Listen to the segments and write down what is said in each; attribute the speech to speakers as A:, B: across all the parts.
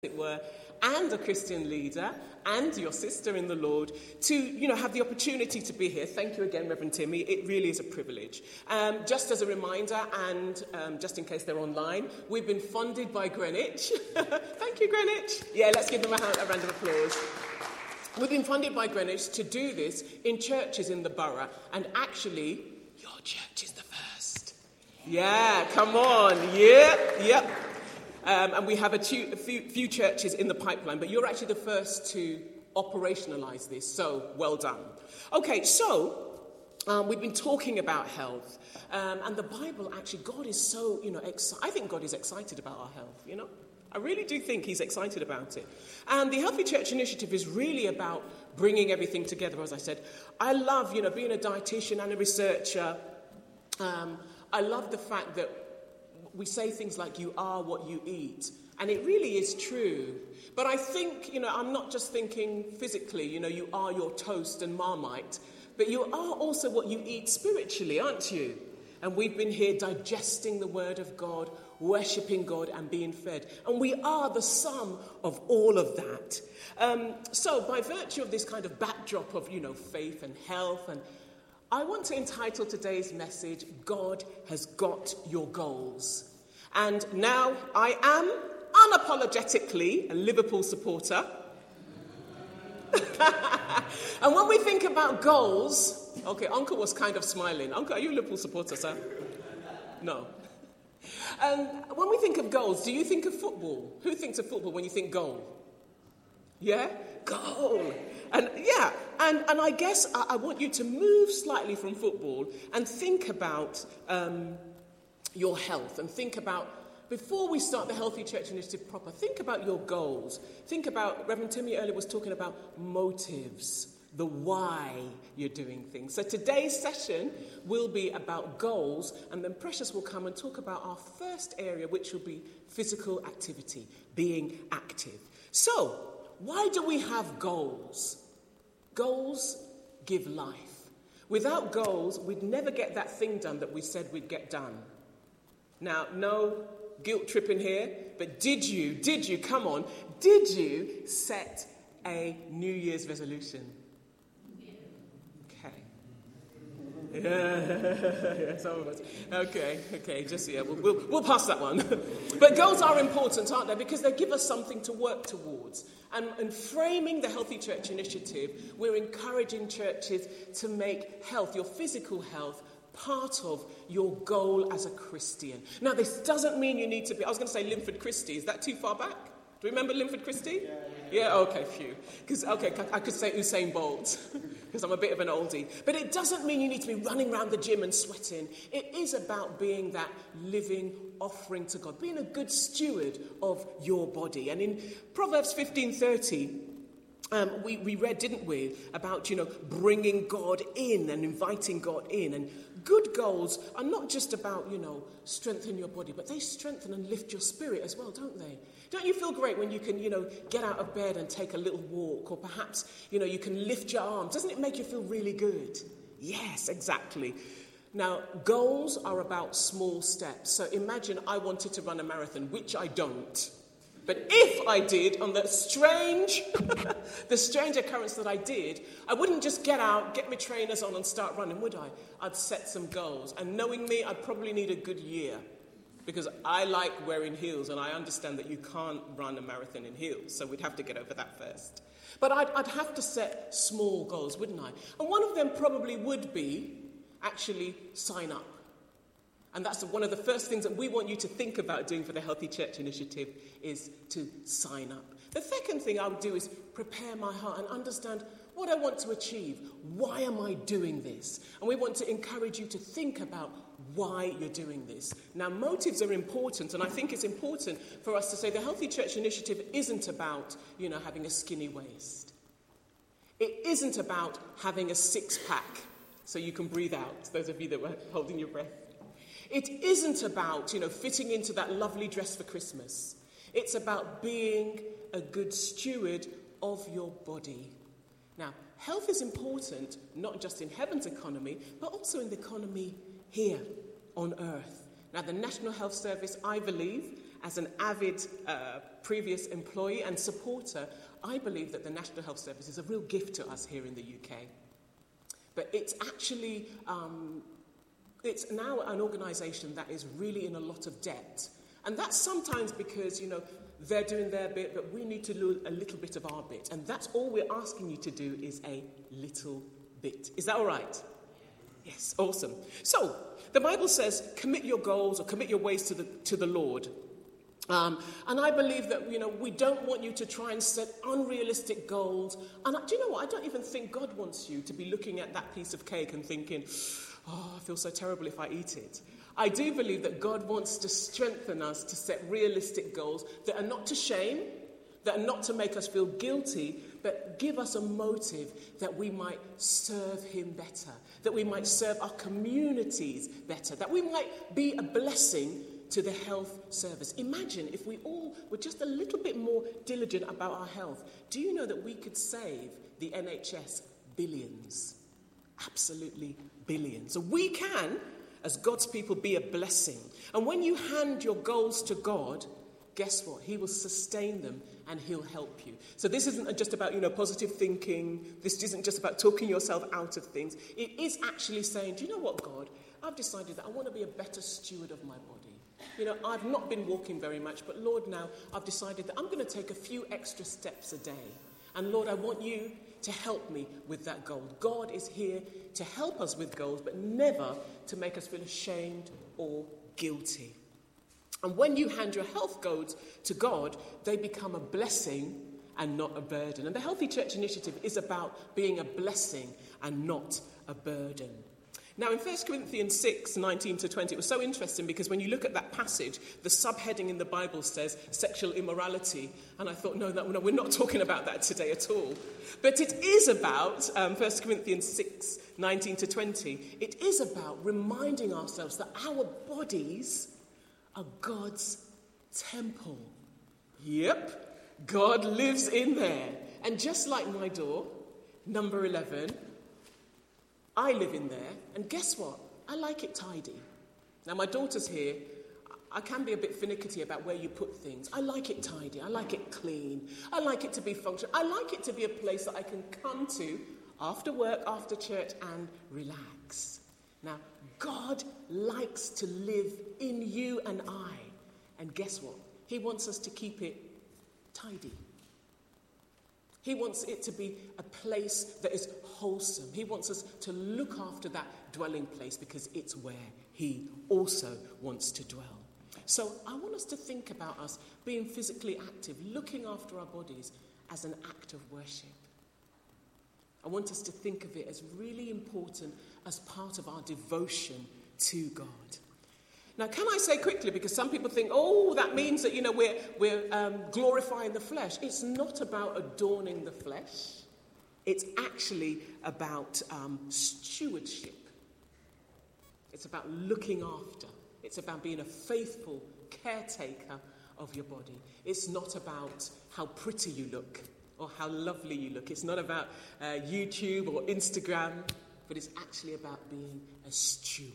A: it were, and a Christian leader, and your sister in the Lord, to, have the opportunity to be here. Thank you again, Reverend Timmy. It really is a privilege. Just as a reminder, and just in case they're online, we've been funded by Greenwich. Thank you, Greenwich. Yeah, let's give them a round of applause. We've been funded by Greenwich to do this in churches in the borough, and actually, your church is the first. Yeah, come on. Yep. And we have a few churches in the pipeline, but you're actually the first to operationalize this, so well done. Okay, so we've been talking about health, and the Bible, actually, God is so, I think God is excited about our health, I really do think he's excited about it. And the Healthy Church Initiative is really about bringing everything together, as I said. I love, being a dietitian and a researcher. I love the fact that we say things like, you are what you eat. And it really is true. But I think, I'm not just thinking physically, you are your toast and Marmite. But you are also what you eat spiritually, aren't you? And we've been here digesting the word of God, worshipping God and being fed. And we are the sum of all of that. So by virtue of this kind of backdrop of, faith and health, and I want to entitle today's message, God Has Got Your Goals. And now I am unapologetically a Liverpool supporter. And when we think about goals, okay, Uncle was kind of smiling. Uncle, are you a Liverpool supporter, sir? No. When we think of goals, do you think of football? Who thinks of football when you think goal? Yeah? Goal. And I guess I want you to move slightly from football and think about your health, and think about, before we start the Healthy Church Initiative proper, think about your goals. Think about, Reverend Timmy earlier was talking about motives, the why you're doing things. So today's session will be about goals, and then Precious will come and talk about our first area, which will be physical activity, being active. So, why do we have goals? Goals give life. Without goals, we'd never get that thing done that we said we'd get done. Now, no guilt tripping here, but did you set a New Year's resolution? Okay. Yeah, some of us. Okay, we'll pass that one. But goals are important, aren't they? Because they give us something to work towards. And framing the Healthy Church Initiative, we're encouraging churches to make health, your physical health, part of your goal as a Christian. Now, this doesn't mean you need to be, I was going to say Linford Christie. Is that too far back? Do you remember Linford Christie? Yeah, okay, phew. I could say Usain Bolt, because I'm a bit of an oldie. But it doesn't mean you need to be running around the gym and sweating. It is about being that living offering to God, being a good steward of your body. And in Proverbs 15:30, we read, didn't we, about, bringing God in and inviting God in. And good goals are not just about, strengthening your body, but they strengthen and lift your spirit as well, don't they? Don't you feel great when you can, get out of bed and take a little walk, or perhaps, you can lift your arms? Doesn't it make you feel really good? Yes, exactly. Now, goals are about small steps. So imagine I wanted to run a marathon, which I don't. But if I did, on the strange occurrence that I did, I wouldn't just get out, get my trainers on and start running, would I? I'd set some goals. And knowing me, I'd probably need a good year. Because I like wearing heels, and I understand that you can't run a marathon in heels. So we'd have to get over that first. But I'd have to set small goals, wouldn't I? And one of them probably would be, actually, sign up. And that's one of the first things that we want you to think about doing for the Healthy Church Initiative, is to sign up. The second thing I would do is prepare my heart and understand what I want to achieve. Why am I doing this? And we want to encourage you to think about why you're doing this. Now, motives are important, and I think it's important for us to say the Healthy Church Initiative isn't about, having a skinny waist. It isn't about having a six-pack so you can breathe out, those of you that were holding your breath. It isn't about, fitting into that lovely dress for Christmas. It's about being a good steward of your body. Now, health is important, not just in heaven's economy, but also in the economy here on earth. Now, the National Health Service, I believe, as an avid previous employee and supporter, I believe that the National Health Service is a real gift to us here in the UK. But it's actually, it's now an organisation that is really in a lot of debt. And that's sometimes because, they're doing their bit, but we need to do a little bit of our bit. And that's all we're asking you to do is a little bit. Is that all right? Yes, awesome. So, the Bible says, commit your goals or commit your ways to the Lord. And I believe that, we don't want you to try and set unrealistic goals. And do you know what? I don't even think God wants you to be looking at that piece of cake and thinking, I feel so terrible if I eat it. I do believe that God wants to strengthen us to set realistic goals that are not to shame, that are not to make us feel guilty, but give us a motive that we might serve him better, that we might serve our communities better, that we might be a blessing to the health service. Imagine if we all were just a little bit more diligent about our health. Do you know that we could save the NHS billions? Absolutely billions. So we can, as God's people, be a blessing. And when you hand your goals to God, guess what? He will sustain them and he'll help you. So this isn't just about, positive thinking. This isn't just about talking yourself out of things. It is actually saying, do you know what, God? I've decided that I want to be a better steward of my body. I've not been walking very much, but Lord, now I've decided that I'm going to take a few extra steps a day. And Lord, I want you to help me with that goal. God is here to help us with goals, but never to make us feel ashamed or guilty. And when you hand your health goals to God, they become a blessing and not a burden. And the Healthy Church Initiative is about being a blessing and not a burden. Now, in 1 Corinthians 6, 19 to 20, it was so interesting because when you look at that passage, the subheading in the Bible says sexual immorality. And I thought, no, we're not talking about that today at all. But it is about 1 Corinthians 6, 19 to 20. It is about reminding ourselves that our bodies are God's temple. Yep, God lives in there. And just like my door, number 11, I live in there, and guess what? I like it tidy. Now, my daughter's here. I can be a bit finicky about where you put things. I like it tidy. I like it clean. I like it to be functional. I like it to be a place that I can come to after work, after church, and relax. Now, God likes to live in you and I. And guess what? He wants us to keep it tidy. He wants it to be a place that is wholesome. He wants us to look after that dwelling place because it's where he also wants to dwell. So I want us to think about us being physically active, looking after our bodies as an act of worship. I want us to think of it as really important as part of our devotion to God. Now, can I say quickly, because some people think, that means that, we're glorifying the flesh. It's not about adorning the flesh. It's actually about stewardship. It's about looking after. It's about being a faithful caretaker of your body. It's not about how pretty you look or how lovely you look. It's not about YouTube or Instagram, but it's actually about being a steward.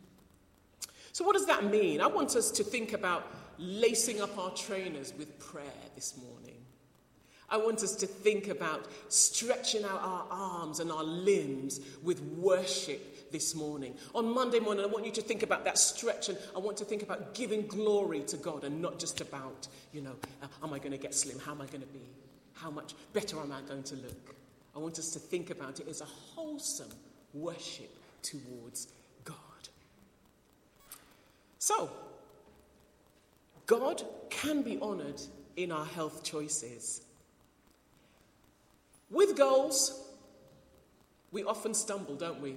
A: So what does that mean? I want us to think about lacing up our trainers with prayer this morning. I want us to think about stretching out our arms and our limbs with worship this morning. On Monday morning, I want you to think about that stretch, and I want to think about giving glory to God and not just about, am I going to get slim? How am I going to be? How much better am I going to look? I want us to think about it as a wholesome worship towards God. So, God can be honoured in our health choices. With goals, we often stumble, don't we?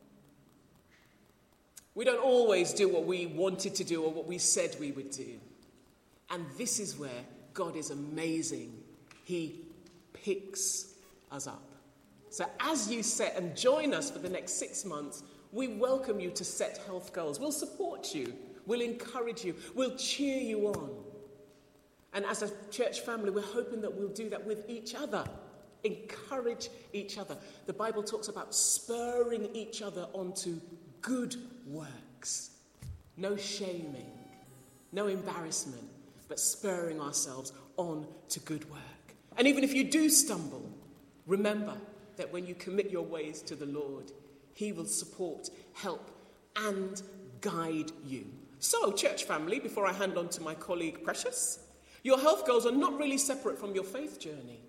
A: We don't always do what we wanted to do or what we said we would do. And this is where God is amazing. He picks us up. So as you set and join us for the next 6 months, we welcome you to set health goals. We'll support you. We'll encourage you. We'll cheer you on. And as a church family, we're hoping that we'll do that with each other. Encourage each other. The Bible talks about spurring each other onto good works. No shaming. No embarrassment. but spurring ourselves on to good work. And even if you do stumble, remember that when you commit your ways to the Lord, he will support, help, and guide you. So, church family, before I hand on to my colleague Precious, your health goals are not really separate from your faith journey.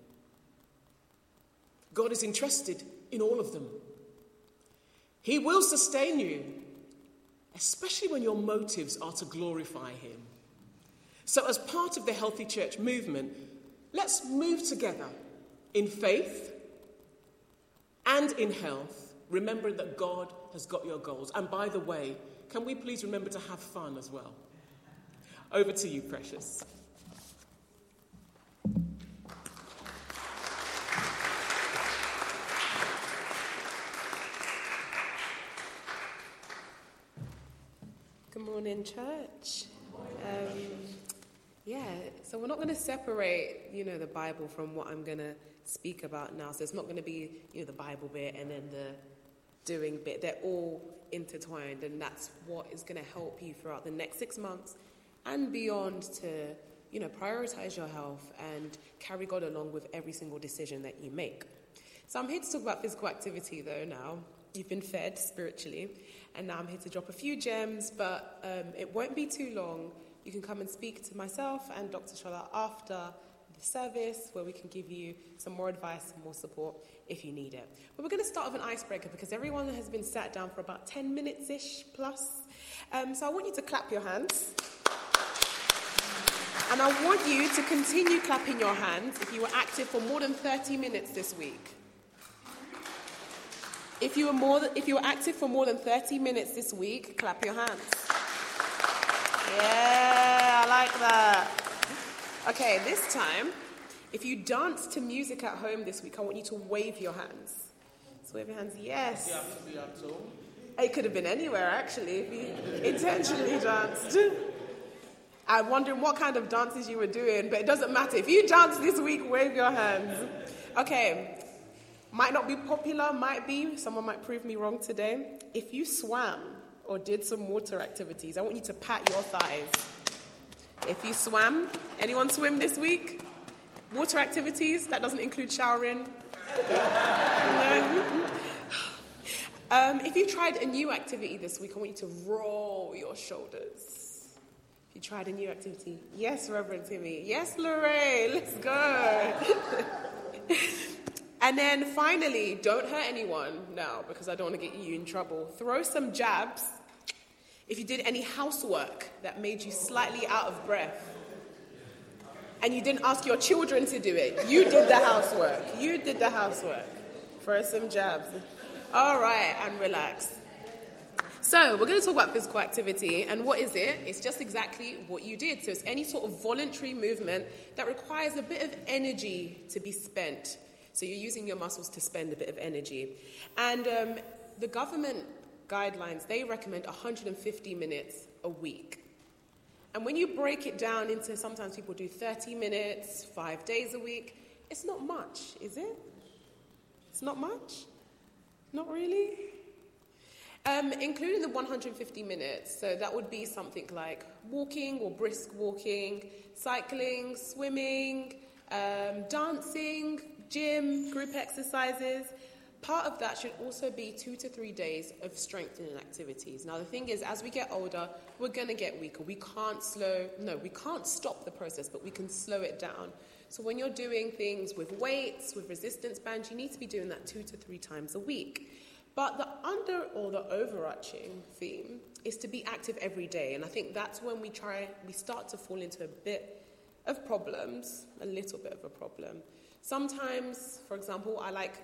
A: God is interested in all of them. He will sustain you, especially when your motives are to glorify him. So as part of the Healthy Church movement, let's move together in faith and in health, remembering that God has got your goals. And by the way, can we please remember to have fun as well? Over to you, Precious.
B: Good morning, church. So we're not going to separate, the Bible from what I'm going to speak about now. So it's not going to be, the Bible bit and then the doing bit. They're all intertwined, and that's what is going to help you throughout the next 6 months and beyond to, prioritize your health and carry God along with every single decision that you make. So I'm here to talk about physical activity, though, now. You've been fed spiritually, and now I'm here to drop a few gems, but it won't be too long. You can come and speak to myself and Dr. Charlotte after the service, where we can give you some more advice and more support if you need it. But we're going to start with an icebreaker because everyone has been sat down for about 10 minutes-ish plus. So I want you to clap your hands. And I want you to continue clapping your hands if you were active for more than 30 minutes this week. If you were active for more than 30 minutes this week, clap your hands. Yeah, I like that. Okay, this time, if you danced to music at home this week, I want you to wave your hands. So wave your hands, yes.
A: You have to be at home.
B: It could have been anywhere, actually, if you intentionally danced. I'm wondering what kind of dances you were doing, but it doesn't matter. If you danced this week, wave your hands. Okay, might not be popular, might be. Someone might prove me wrong today. If you swam or did some water activities, I want you to pat your thighs. If you swam, anyone swim this week? Water activities, that doesn't include showering. No. If you tried a new activity this week, I want you to roll your shoulders. If you tried a new activity, yes, Reverend Timmy. Yes, Lorraine, let's go. And then finally, don't hurt anyone now because I don't want to get you in trouble. Throw some jabs if you did any housework that made you slightly out of breath and you didn't ask your children to do it. You did the housework. You did the housework. Throw some jabs. All right, and relax. So we're going to talk about physical activity, and what is it? It's just exactly what you did. So it's any sort of voluntary movement that requires a bit of energy to be spent. So you're using your muscles to spend a bit of energy. And the government guidelines, they recommend 150 minutes a week. And when you break it down into, sometimes people do 30 minutes, 5 days a week, it's not much, is it? It's not much? Not really? Including the 150 minutes, so that would be something like walking or brisk walking, cycling, swimming, dancing, gym, group exercises. Part of that should also be 2 to 3 days of strengthening activities. Now, the thing is, as we get older, we're going to get weaker. We can't stop the process, but we can slow it down. So when you're doing things with weights, with resistance bands, you need to be doing that 2 to 3 times a week. But the overarching theme is to be active every day. And I think that's when we start to fall into a bit of problems, a little bit of a problem. Sometimes, for example,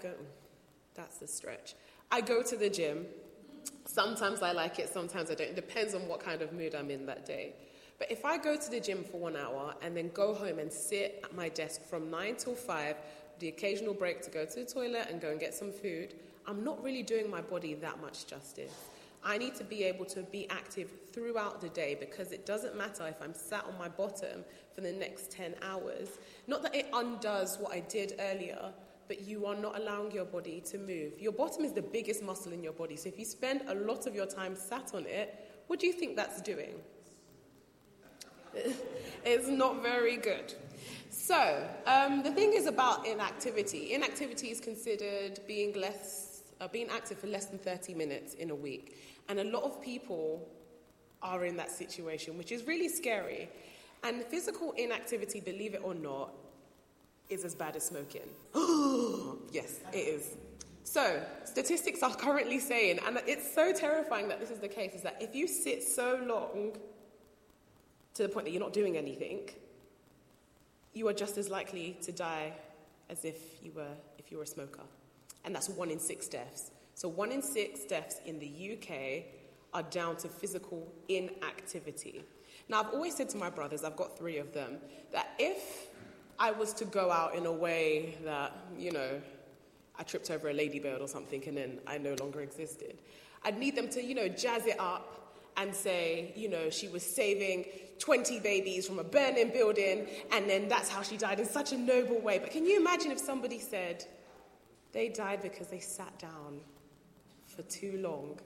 B: that's the stretch. I go to the gym. Sometimes I like it, sometimes I don't. It depends on what kind of mood I'm in that day. But if I go to the gym for 1 hour and then go home and sit at my desk from 9 till 5, the occasional break to go to the toilet and go and get some food, I'm not really doing my body that much justice. I need to be able to be active throughout the day because it doesn't matter if I'm sat on my bottom for the next 10 hours. Not that it undoes what I did earlier, but you are not allowing your body to move. Your bottom is the biggest muscle in your body, so if you spend a lot of your time sat on it, what do you think that's doing? It's not very good. So, the thing is about inactivity. Inactivity is considered being active for less than 30 minutes in a week. And a lot of people are in that situation, which is really scary. And physical inactivity, believe it or not, is as bad as smoking. Yes, it is. So, statistics are currently saying, and it's so terrifying that this is the case, is that if you sit so long to the point that you're not doing anything, you are just as likely to die as if you were a smoker. And that's 1 in 6 deaths. So 1 in 6 deaths in the UK are down to physical inactivity. Now, I've always said to my brothers, I've got 3 of them, that if I was to go out in a way that, I tripped over a ladybird or something and then I no longer existed, I'd need them to, jazz it up and say, she was saving 20 babies from a burning building and then that's how she died in such a noble way. But can you imagine if somebody said they died because they sat down for too long?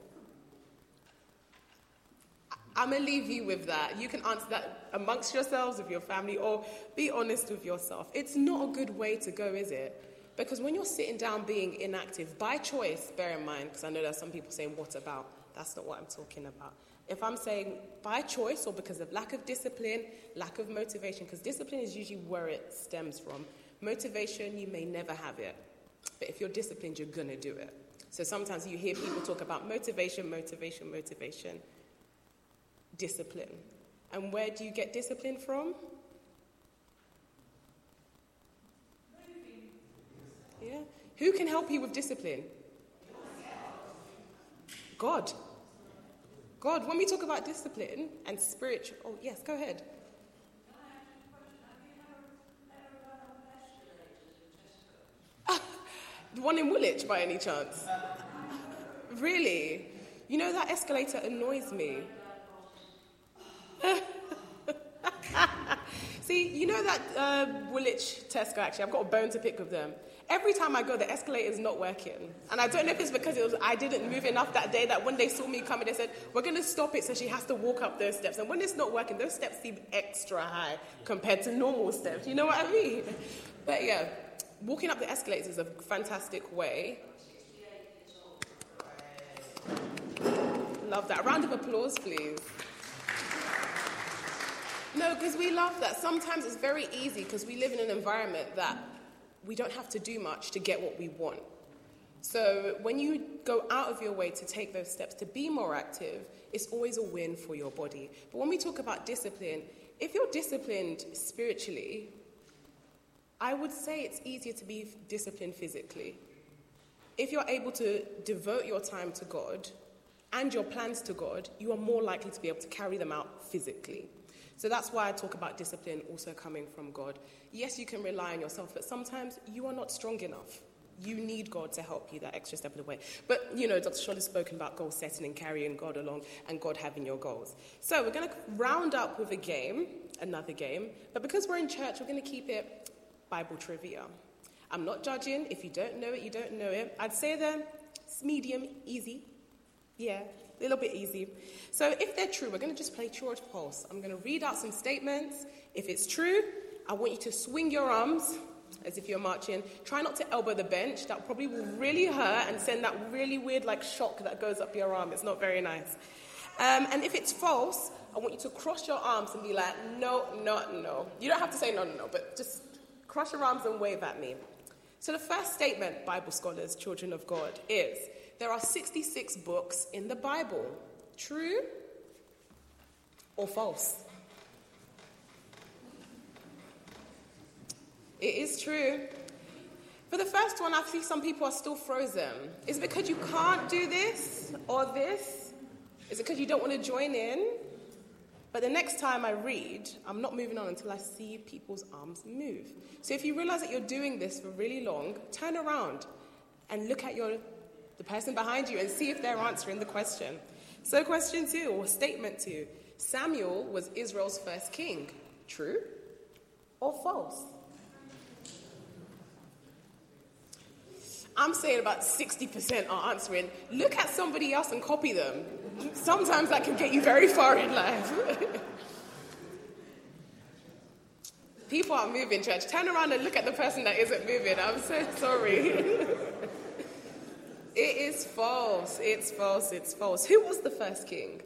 B: I'm going to leave you with that. You can answer that amongst yourselves, with your family, or be honest with yourself. It's not a good way to go, is it? Because when you're sitting down being inactive, by choice, bear in mind, because I know there's some people saying, what about? That's not what I'm talking about. If I'm saying by choice or because of lack of discipline, lack of motivation, because discipline is usually where it stems from. Motivation, you may never have it. But if you're disciplined, you're going to do it. So sometimes you hear people talk about motivation, discipline. And where do you get discipline from? Yeah. Who can help you with discipline? God. When we talk about discipline and spiritual... Oh, yes, go ahead. The one in Woolwich, by any chance? Really? That escalator annoys me. See, that Woolwich Tesco, actually, I've got a bone to pick with them. Every time I go, the escalator is not working. And I don't know if it's because I didn't move enough that day that when they saw me coming, they said, we're going to stop it so she has to walk up those steps. And when it's not working, those steps seem extra high compared to normal steps. You know what I mean? But yeah, walking up the escalators is a fantastic way. Love that. A round of applause, please. No, because we love that. Sometimes it's very easy because we live in an environment that we don't have to do much to get what we want. So when you go out of your way to take those steps to be more active, it's always a win for your body. But when we talk about discipline, if you're disciplined spiritually, I would say it's easier to be disciplined physically. If you're able to devote your time to God and your plans to God, you are more likely to be able to carry them out physically. So that's why I talk about discipline also coming from God. Yes, you can rely on yourself, but sometimes you are not strong enough. You need God to help you that extra step of the way. But, Dr. Scholl has spoken about goal setting and carrying God along and God having your goals. So we're going to round up with another game. But because we're in church, we're going to keep it Bible trivia. I'm not judging. If you don't know it, you don't know it. I'd say it's medium, easy. Yeah, a little bit easy. So if they're true, we're going to just play true or false. I'm going to read out some statements. If it's true, I want you to swing your arms as if you're marching. Try not to elbow the bench. That probably will really hurt and send that really weird shock that goes up your arm. It's not very nice. And if it's false, I want you to cross your arms and be like, no. You don't have to say no, but just cross your arms and wave at me. So the first statement, Bible scholars, children of God, is there are 66 books in the Bible. True or false? It is true. For the first one, I see some people are still frozen. Is it because you can't do this or this? Is it because you don't want to join in? But the next time I read, I'm not moving on until I see people's arms move. So if you realize that you're doing this for really long, turn around and look at the person behind you and see if they're answering the question. So question 2, or statement 2, Samuel was Israel's first king. True or false? I'm saying about 60% are answering. Look at somebody else and copy them. Sometimes that can get you very far in life. People aren't moving, church. Turn around and look at the person that isn't moving. I'm so sorry. It is false. It's false. It's false. Who was the first king?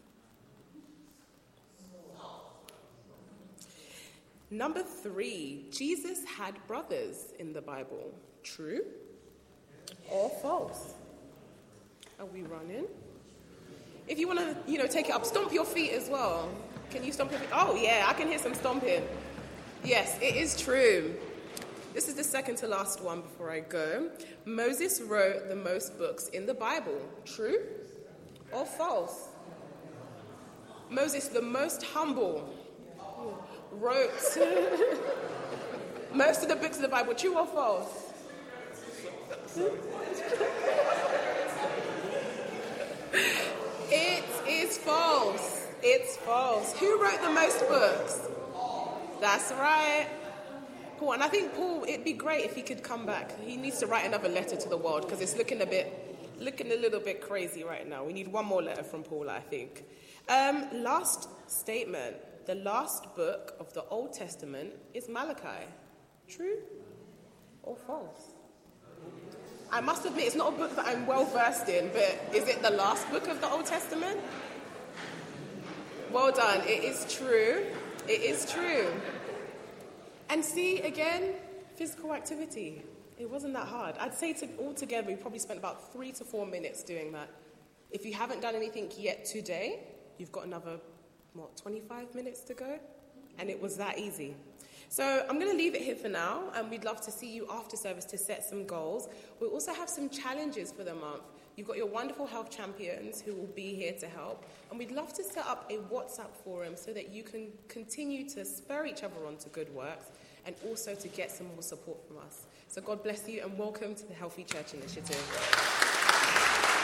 B: Number 3, Jesus had brothers in the Bible. True or false? Are we running? If you want to, take it up, stomp your feet as well. Can you stomp your feet? Oh, yeah, I can hear some stomping. Yes, it is true. This is the second to last one before I go. Moses wrote the most books in the Bible. True or false? Moses, the most humble, wrote most of the books of the Bible. True or false? It is false. It's false. Who wrote the most books? That's right. Paul. And I think Paul, it'd be great if he could come back. He needs to write another letter to the world because it's looking a little bit crazy right now. We need one more letter from Paul, I think. Last statement. The last book of the Old Testament is Malachi. True or false? I must admit, it's not a book that I'm well versed in, but is it the last book of the Old Testament? Well done. It is true. It is true. And see, again, physical activity. It wasn't that hard. I'd say altogether, we probably spent about 3 to 4 minutes doing that. If you haven't done anything yet today, you've got another, 25 minutes to go? And it was that easy. So I'm going to leave it here for now, and we'd love to see you after service to set some goals. We'll also have some challenges for the month. You've got your wonderful health champions who will be here to help, and we'd love to set up a WhatsApp forum so that you can continue to spur each other on to good works and also to get some more support from us. So God bless you, and welcome to the Healthy Church Initiative.